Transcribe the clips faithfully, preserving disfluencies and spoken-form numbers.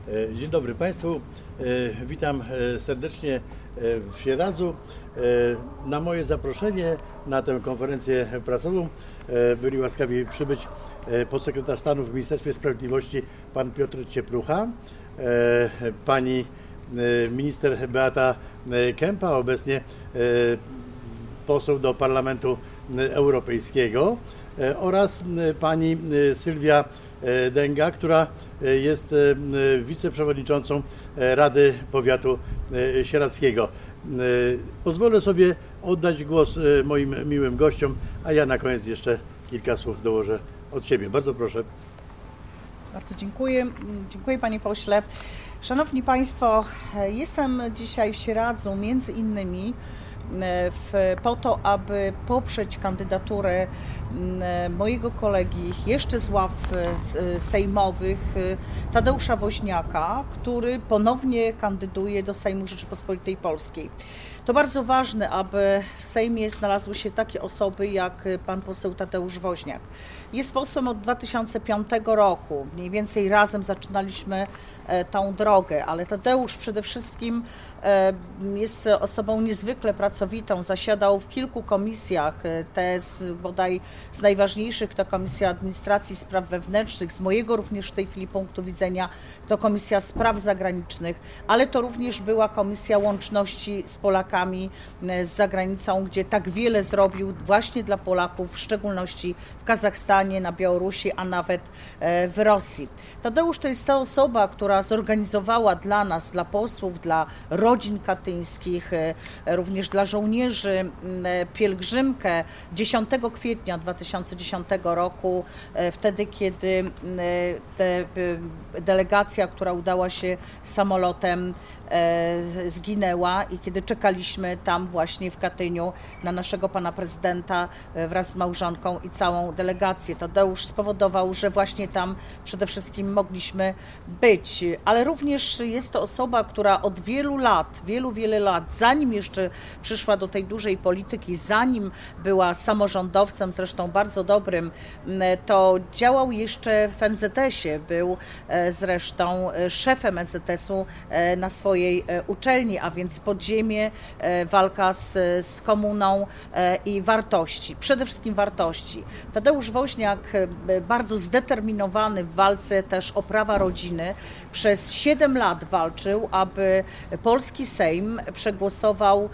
Dzień dobry Państwu, witam serdecznie w Sieradzu. Na moje zaproszenie na tę konferencję prasową byli łaskawi przybyć podsekretarz stanu w Ministerstwie Sprawiedliwości pan Piotr Cieplucha, pani minister Beata Kempa, obecnie poseł do Parlamentu Europejskiego, oraz pani Sylwia Dęga, która jest wiceprzewodniczącą Rady Powiatu Sieradzkiego. Pozwolę sobie oddać głos moim miłym gościom, a ja na koniec jeszcze kilka słów dołożę od siebie. Bardzo proszę. Bardzo dziękuję. Dziękuję panie pośle. Szanowni Państwo, jestem dzisiaj w Sieradzu między innymi w, po to, aby poprzeć kandydaturę mojego kolegi jeszcze z ław sejmowych Tadeusza Woźniaka, który ponownie kandyduje do Sejmu Rzeczypospolitej Polskiej. To bardzo ważne, aby w Sejmie znalazły się takie osoby jak pan poseł Tadeusz Woźniak. Jest posłem od dwa tysiące piątego roku, mniej więcej razem zaczynaliśmy tą drogę, ale Tadeusz przede wszystkim jest osobą niezwykle pracowitą, zasiadał w kilku komisjach, te z, bodaj z najważniejszych to Komisja Administracji i Spraw Wewnętrznych, z mojego również w tej chwili punktu widzenia to Komisja Spraw Zagranicznych, ale to również była Komisja Łączności z Polakami za granicą, gdzie tak wiele zrobił właśnie dla Polaków, w szczególności w Kazachstanie, na Białorusi, a nawet w Rosji. Tadeusz to jest ta osoba, która zorganizowała dla nas, dla posłów, dla rodzin katyńskich, również dla żołnierzy pielgrzymkę dziesiątego kwietnia dwa tysiące dziesiątego roku, wtedy kiedy delegacja, która udała się samolotem, zginęła i kiedy czekaliśmy tam właśnie w Katyniu na naszego pana prezydenta wraz z małżonką i całą delegację. Tadeusz spowodował, że właśnie tam przede wszystkim mogliśmy być, ale również jest to osoba, która od wielu lat, wielu, wiele lat, zanim jeszcze przyszła do tej dużej polityki, zanim była samorządowcem, zresztą bardzo dobrym, to działał jeszcze w en zet esie, był zresztą szefem en zet esu na swojej uczelni, a więc podziemie, walka z, z komuną i wartości, przede wszystkim wartości. Tadeusz Woźniak, bardzo zdeterminowany w walce też o prawa rodziny, przez siedem lat walczył, aby polski Sejm przegłosował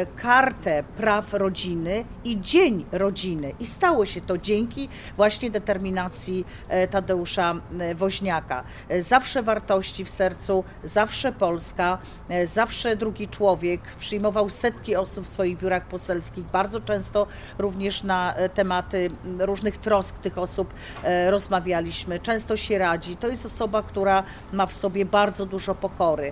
kartę praw rodziny i Dzień Rodziny. I stało się to dzięki właśnie determinacji Tadeusza Woźniaka. Zawsze wartości w sercu, zawsze Polska, zawsze drugi człowiek. Przyjmował setki osób w swoich biurach poselskich. Bardzo często również na tematy różnych trosk tych osób rozmawialiśmy. Często się radzi. To jest osoba, która ma w sobie bardzo dużo pokory.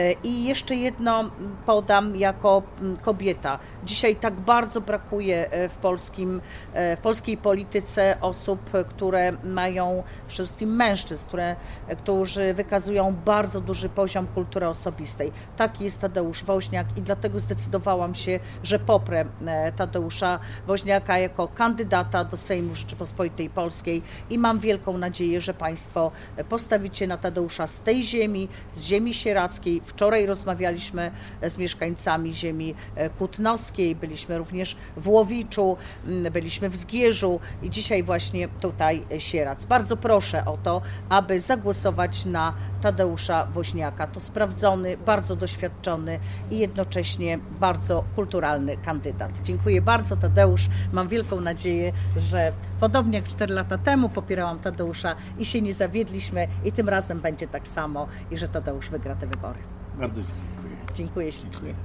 I jeszcze jedno podam jako kobieta. Dzisiaj tak bardzo brakuje w, polskim, w polskiej polityce osób, które mają, przede wszystkim mężczyzn, które, którzy wykazują bardzo duży poziom kultury osobistej. Taki jest Tadeusz Woźniak i dlatego zdecydowałam się, że poprę Tadeusza Woźniaka jako kandydata do Sejmu Rzeczypospolitej Polskiej i mam wielką nadzieję, że Państwo postawicie na Tadeusza z tej ziemi, z ziemi sieradzkiej. Wczoraj rozmawialiśmy z mieszkańcami ziemi kutnowskiej, byliśmy również w Łowiczu, byliśmy w Zgierzu i dzisiaj właśnie tutaj Sieradz. Bardzo proszę o to, aby zagłosować na Tadeusza Woźniaka. To sprawdzony, bardzo doświadczony i jednocześnie bardzo kulturalny kandydat. Dziękuję bardzo, Tadeusz. Mam wielką nadzieję, że podobnie jak cztery lata temu popierałam Tadeusza i się nie zawiedliśmy i tym razem będzie tak samo i że Tadeusz wygra te wybory. Bardzo dziękuję. Dziękuję ślicznie.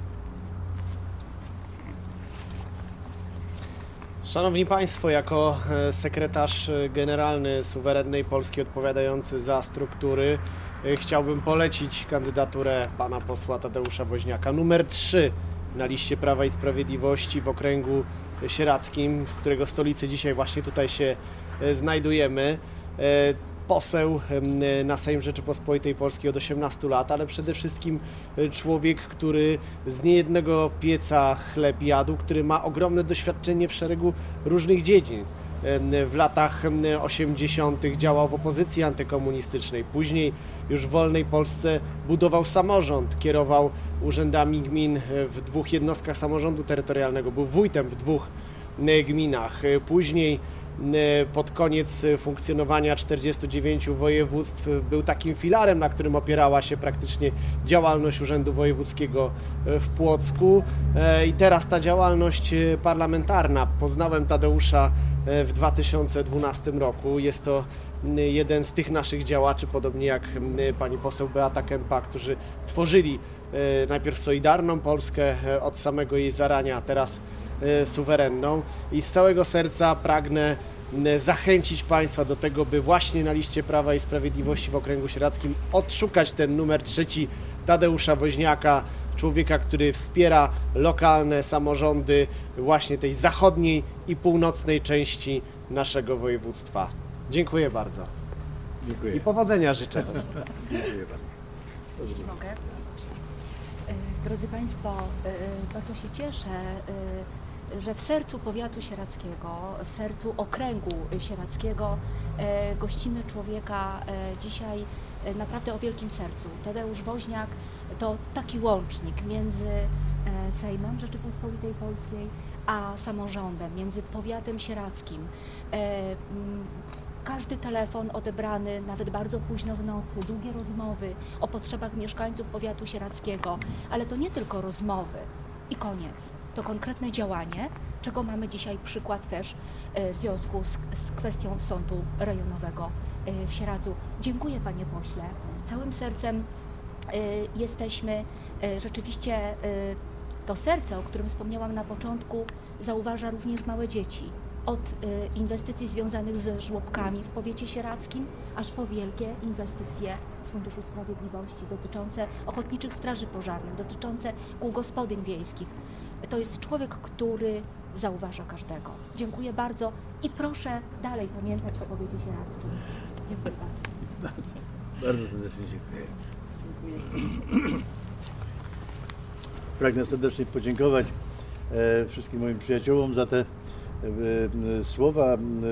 Szanowni Państwo, jako sekretarz generalny suwerennej Polski odpowiadający za struktury chciałbym polecić kandydaturę pana posła Tadeusza Woźniaka numer trzy na liście Prawa i Sprawiedliwości w okręgu sieradzkim, w którego stolicy dzisiaj właśnie tutaj się znajdujemy. Poseł na Sejm Rzeczypospolitej Polskiej od osiemnastu lat, ale przede wszystkim człowiek, który z niejednego pieca chleb jadł, który ma ogromne doświadczenie w szeregu różnych dziedzin. w latach osiemdziesiątych działał w opozycji antykomunistycznej. Później już w wolnej Polsce budował samorząd, kierował urzędami gmin w dwóch jednostkach samorządu terytorialnego, był wójtem w dwóch gminach. Później pod koniec funkcjonowania czterdziestu dziewięciu województw był takim filarem, na którym opierała się praktycznie działalność Urzędu Wojewódzkiego w Płocku. I teraz ta działalność parlamentarna. Poznałem Tadeusza w dwa tysiące dwunastym roku. Jest to jeden z tych naszych działaczy, podobnie jak pani poseł Beata Kempa, którzy tworzyli najpierw Solidarną Polskę od samego jej zarania, a teraz suwerenną. I z całego serca pragnę zachęcić Państwa do tego, by właśnie na liście Prawa i Sprawiedliwości w okręgu sieradzkim odszukać ten numer trzeci Tadeusza Woźniaka, człowieka, który wspiera lokalne samorządy właśnie tej zachodniej i północnej części naszego województwa. Dziękuję bardzo. Dziękuję. I powodzenia życzę. Dziękuję bardzo. Jeśli mogę. Drodzy Państwo, bardzo się cieszę, że w sercu powiatu sieradzkiego, w sercu okręgu sieradzkiego gościmy człowieka dzisiaj naprawdę o wielkim sercu. Tadeusz Woźniak to taki łącznik między Sejmem Rzeczypospolitej Polskiej a samorządem, między powiatem sieradzkim. Każdy telefon odebrany, nawet bardzo późno w nocy, długie rozmowy o potrzebach mieszkańców powiatu sieradzkiego, ale to nie tylko rozmowy i koniec, to konkretne działanie, czego mamy dzisiaj przykład też w związku z, z kwestią sądu rejonowego w Sieradzu. Dziękuję Panie Pośle, całym sercem jesteśmy, rzeczywiście to serce, o którym wspomniałam na początku, zauważa również małe dzieci. Od inwestycji związanych ze żłobkami w powiecie sieradzkim, aż po wielkie inwestycje z Funduszu Sprawiedliwości dotyczące ochotniczych straży pożarnych, dotyczące kół gospodyń wiejskich. To jest człowiek, który zauważa każdego. Dziękuję bardzo i proszę dalej pamiętać o powiecie sieradzkim. Dziękuję bardzo. Bardzo, bardzo serdecznie dziękuję. dziękuję. Pragnę serdecznie podziękować e, wszystkim moim przyjaciołom za te słowa.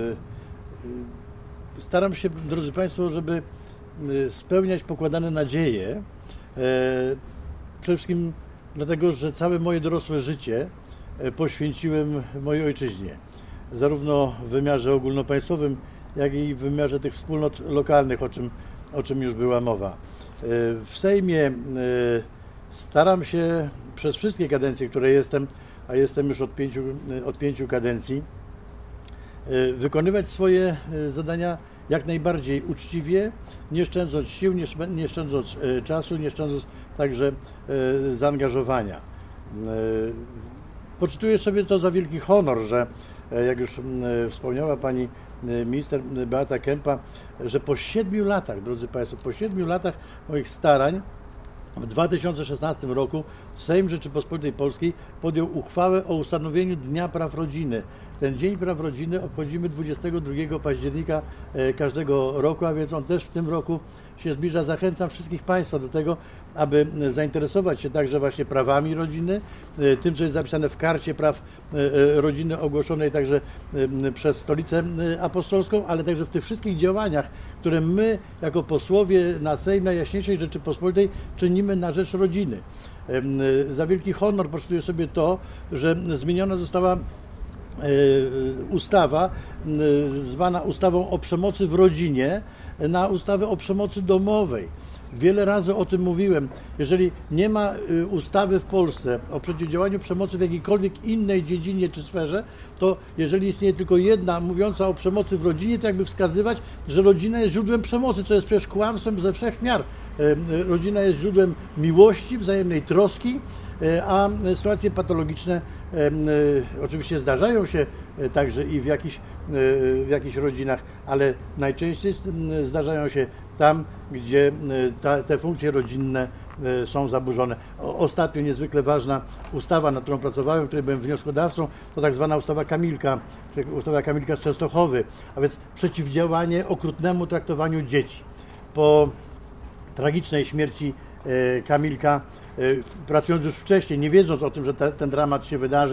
Staram się, drodzy Państwo, żeby spełniać pokładane nadzieje. Przede wszystkim dlatego, że całe moje dorosłe życie poświęciłem mojej ojczyźnie. Zarówno w wymiarze ogólnopaństwowym, jak i w wymiarze tych wspólnot lokalnych, o czym, o czym już była mowa. W Sejmie staram się przez wszystkie kadencje, które jestem, a jestem już od pięciu, od pięciu kadencji, wykonywać swoje zadania jak najbardziej uczciwie, nie szczędząc sił, nie szczędząc czasu, nie szczędząc także zaangażowania. Poczytuję sobie to za wielki honor, że jak już wspomniała pani minister Beata Kempa, że po siedmiu latach, drodzy Państwo, po siedmiu latach moich starań w dwa tysiące szesnastym roku Sejm Rzeczypospolitej Polskiej podjął uchwałę o ustanowieniu Dnia Praw Rodziny. Ten Dzień Praw Rodziny obchodzimy dwudziestego drugiego października każdego roku, a więc on też w tym roku się zbliża. Zachęcam wszystkich Państwa do tego, aby zainteresować się także właśnie prawami rodziny, tym, co jest zapisane w Karcie Praw Rodziny ogłoszonej także przez Stolicę Apostolską, ale także w tych wszystkich działaniach, które my jako posłowie na Sejm Najjaśniejszej Rzeczypospolitej czynimy na rzecz rodziny. Za wielki honor poczytuję sobie to, że zmieniona została ustawa zwana ustawą o przemocy w rodzinie na ustawę o przemocy domowej. Wiele razy o tym mówiłem. Jeżeli nie ma ustawy w Polsce o przeciwdziałaniu przemocy w jakiejkolwiek innej dziedzinie czy sferze, to jeżeli istnieje tylko jedna mówiąca o przemocy w rodzinie, to jakby wskazywać, że rodzina jest źródłem przemocy, co jest przecież kłamstwem ze wszech miar. Rodzina jest źródłem miłości, wzajemnej troski, a sytuacje patologiczne oczywiście zdarzają się także i w jakichś, w jakichś rodzinach, ale najczęściej zdarzają się tam, gdzie ta, te funkcje rodzinne są zaburzone. Ostatnio niezwykle ważna ustawa, nad którą pracowałem, w której byłem wnioskodawcą, to tak zwana ustawa Kamilka, czyli ustawa Kamilka z Częstochowy, a więc przeciwdziałanie okrutnemu traktowaniu dzieci. Po tragicznej śmierci Kamilka, pracując już wcześniej, nie wiedząc o tym, że te, ten dramat się wydarzy,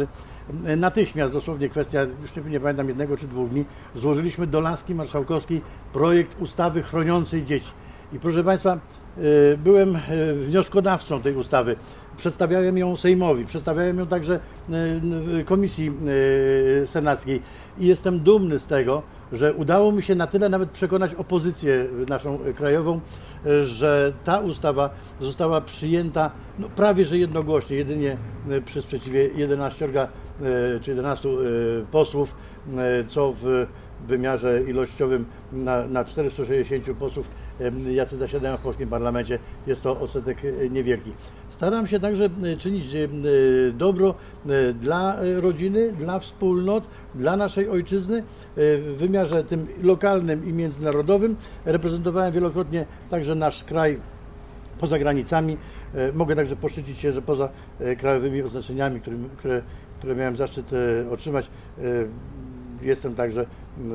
natychmiast, dosłownie kwestia, już nie, nie pamiętam, jednego czy dwóch dni, złożyliśmy do laski marszałkowskiej projekt ustawy chroniącej dzieci. I proszę Państwa, byłem wnioskodawcą tej ustawy. Przedstawiałem ją Sejmowi, przedstawiałem ją także Komisji Senackiej i jestem dumny z tego, że udało mi się na tyle nawet przekonać opozycję naszą krajową, że ta ustawa została przyjęta no, prawie że jednogłośnie, jedynie przy sprzeciwie jedenaściorga czy jedenastu posłów, co w wymiarze ilościowym na, na czterystu sześćdziesięciu posłów, jacy zasiadają w polskim parlamencie, jest to odsetek niewielki. Staram się także czynić dobro dla rodziny, dla wspólnot, dla naszej ojczyzny w wymiarze tym lokalnym i międzynarodowym. Reprezentowałem wielokrotnie także nasz kraj poza granicami. Mogę także poszczycić się, że poza krajowymi oznaczeniami, które, które, które miałem zaszczyt otrzymać, jestem także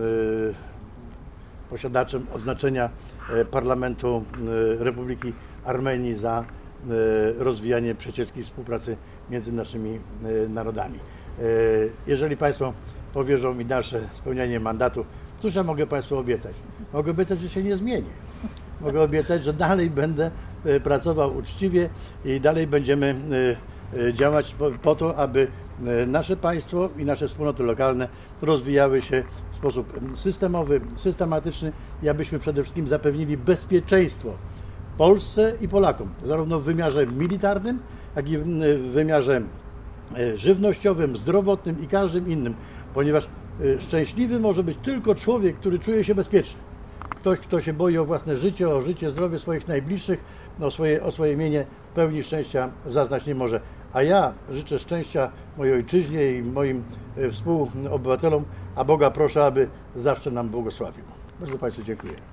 posiadaczem oznaczenia Parlamentu Republiki Armenii za rozwijanie przyjacielskiej współpracy między naszymi narodami. Jeżeli Państwo powierzą mi dalsze spełnianie mandatu, cóż ja mogę Państwu obiecać? Mogę obiecać, że się nie zmienię. Mogę obiecać, że dalej będę pracował uczciwie i dalej będziemy działać po, po to, aby nasze państwo i nasze wspólnoty lokalne rozwijały się w sposób systemowy, systematyczny i abyśmy przede wszystkim zapewnili bezpieczeństwo Polsce i Polakom, zarówno w wymiarze militarnym, jak i w wymiarze żywnościowym, zdrowotnym i każdym innym, ponieważ szczęśliwy może być tylko człowiek, który czuje się bezpieczny. Ktoś, kto się boi o własne życie, o życie, zdrowie swoich najbliższych, o swoje, o swoje mienie, pełni szczęścia zaznać nie może. A ja życzę szczęścia mojej ojczyźnie i moim współobywatelom, a Boga proszę, aby zawsze nam błogosławił. Bardzo Państwu dziękuję.